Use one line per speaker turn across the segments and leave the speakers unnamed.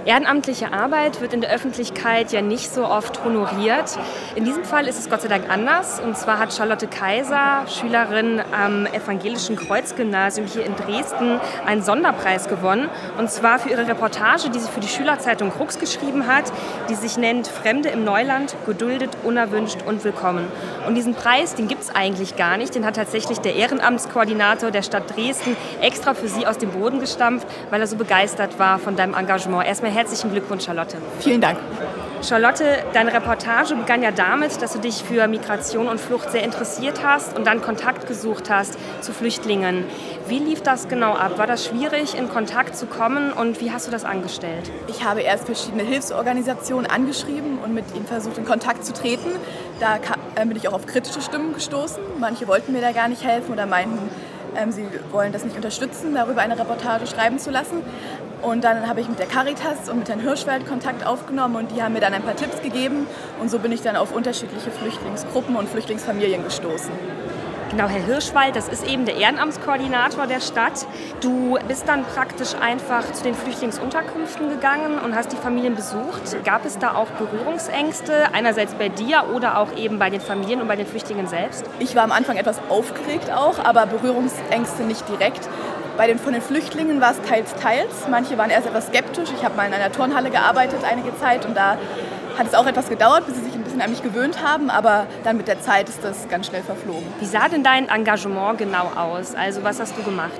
Ehrenamtliche Arbeit wird in der Öffentlichkeit ja nicht so oft honoriert. In diesem Fall ist es Gott sei Dank anders. Und zwar hat Charlotte Kaiser, Schülerin am Evangelischen Kreuzgymnasium hier in Dresden, einen Sonderpreis gewonnen. Und zwar für ihre Reportage, die sie für die Schülerzeitung Krux geschrieben hat, die sich nennt Fremde im Neuland, geduldet, unerwünscht und willkommen. Und diesen Preis, den gibt es eigentlich gar nicht. Den hat tatsächlich der Ehrenamtskoordinator der Stadt Dresden extra für sie aus dem Boden gestampft, weil er so begeistert war von deinem Engagement. Erstmal herzlichen Glückwunsch, Charlotte.
Vielen Dank.
Charlotte, deine Reportage begann ja damit, dass du dich für Migration und Flucht sehr interessiert hast und dann Kontakt gesucht hast zu Flüchtlingen. Wie lief das genau ab? War das schwierig, in Kontakt zu kommen und wie hast du das angestellt?
Ich habe erst verschiedene Hilfsorganisationen angeschrieben und mit ihnen versucht, in Kontakt zu treten. Da bin ich auch auf kritische Stimmen gestoßen. Manche wollten mir da gar nicht helfen oder meinten, sie wollen das nicht unterstützen, darüber eine Reportage schreiben zu lassen. Und dann habe ich mit der Caritas und mit Herrn Hirschwald Kontakt aufgenommen und die haben mir dann ein paar Tipps gegeben. Und so bin ich dann auf unterschiedliche Flüchtlingsgruppen und Flüchtlingsfamilien gestoßen.
Genau, Herr Hirschwald, das ist eben der Ehrenamtskoordinator der Stadt. Du bist dann praktisch einfach zu den Flüchtlingsunterkünften gegangen und hast die Familien besucht. Gab es da auch Berührungsängste, einerseits bei dir oder auch eben bei den Familien und bei den Flüchtlingen selbst?
Ich war am Anfang etwas aufgeregt auch, aber Berührungsängste nicht direkt. Von den Flüchtlingen war es teils. Manche waren erst etwas skeptisch. Ich habe mal in einer Turnhalle gearbeitet einige Zeit und da hat es auch etwas gedauert, bis sie sich ein bisschen an mich gewöhnt haben, aber dann mit der Zeit ist das ganz schnell verflogen.
Wie sah denn dein Engagement genau aus? Also was hast du gemacht?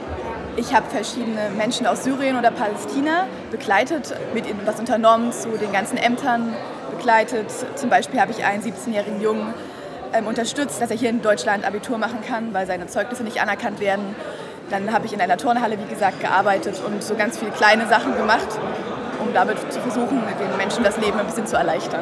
Ich habe verschiedene Menschen aus Syrien oder Palästina begleitet, mit ihnen was unternommen, zu den ganzen Ämtern begleitet. Zum Beispiel habe ich einen 17-jährigen Jungen unterstützt, dass er hier in Deutschland Abitur machen kann, weil seine Zeugnisse nicht anerkannt werden. Dann habe ich in einer Turnhalle, wie gesagt, gearbeitet und so ganz viele kleine Sachen gemacht, um damit zu versuchen, den Menschen das Leben ein bisschen zu erleichtern.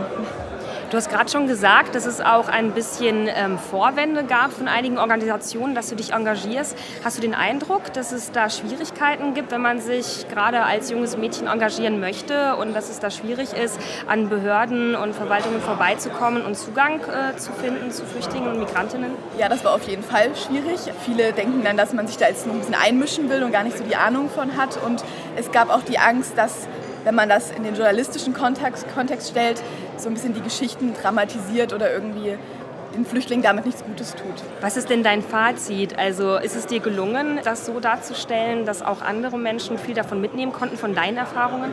Du hast gerade schon gesagt, dass es auch ein bisschen Vorwände gab von einigen Organisationen, dass du dich engagierst. Hast du den Eindruck, dass es da Schwierigkeiten gibt, wenn man sich gerade als junges Mädchen engagieren möchte und dass es da schwierig ist, an Behörden und Verwaltungen vorbeizukommen und Zugang zu finden zu Flüchtlingen und Migrantinnen?
Ja, das war auf jeden Fall schwierig. Viele denken dann, dass man sich da jetzt noch ein bisschen einmischen will und gar nicht so die Ahnung von hat. Und es gab auch die Angst, dass, wenn man das in den journalistischen Kontext stellt, so ein bisschen die Geschichten dramatisiert oder irgendwie den Flüchtlingen damit nichts Gutes tut.
Was ist denn dein Fazit? Also ist es dir gelungen, das so darzustellen, dass auch andere Menschen viel davon mitnehmen konnten, von deinen Erfahrungen?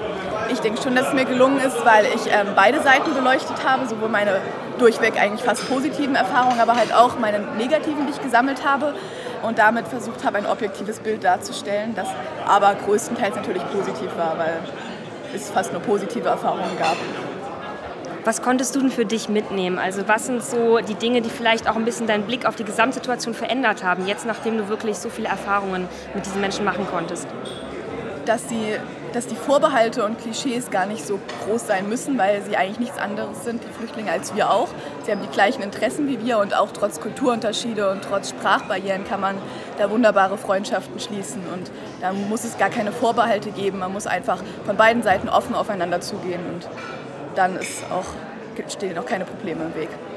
Ich denke schon, dass es mir gelungen ist, weil ich beide Seiten beleuchtet habe, sowohl meine durchweg eigentlich fast positiven Erfahrungen, aber halt auch meine negativen, die ich gesammelt habe. Und damit versucht habe, ein objektives Bild darzustellen, das aber größtenteils natürlich positiv war, weil es fast nur positive Erfahrungen gab.
Was konntest du denn für dich mitnehmen? Also was sind so die Dinge, die vielleicht auch ein bisschen deinen Blick auf die Gesamtsituation verändert haben, jetzt nachdem du wirklich so viele Erfahrungen mit diesen Menschen machen konntest?
Dass die Vorbehalte und Klischees gar nicht so groß sein müssen, weil sie eigentlich nichts anderes sind, die Flüchtlinge, als wir auch. Sie haben die gleichen Interessen wie wir und auch trotz Kulturunterschiede und trotz Sprachbarrieren kann man da wunderbare Freundschaften schließen. Und da muss es gar keine Vorbehalte geben. Man muss einfach von beiden Seiten offen aufeinander zugehen und dann stehen auch keine Probleme im Weg.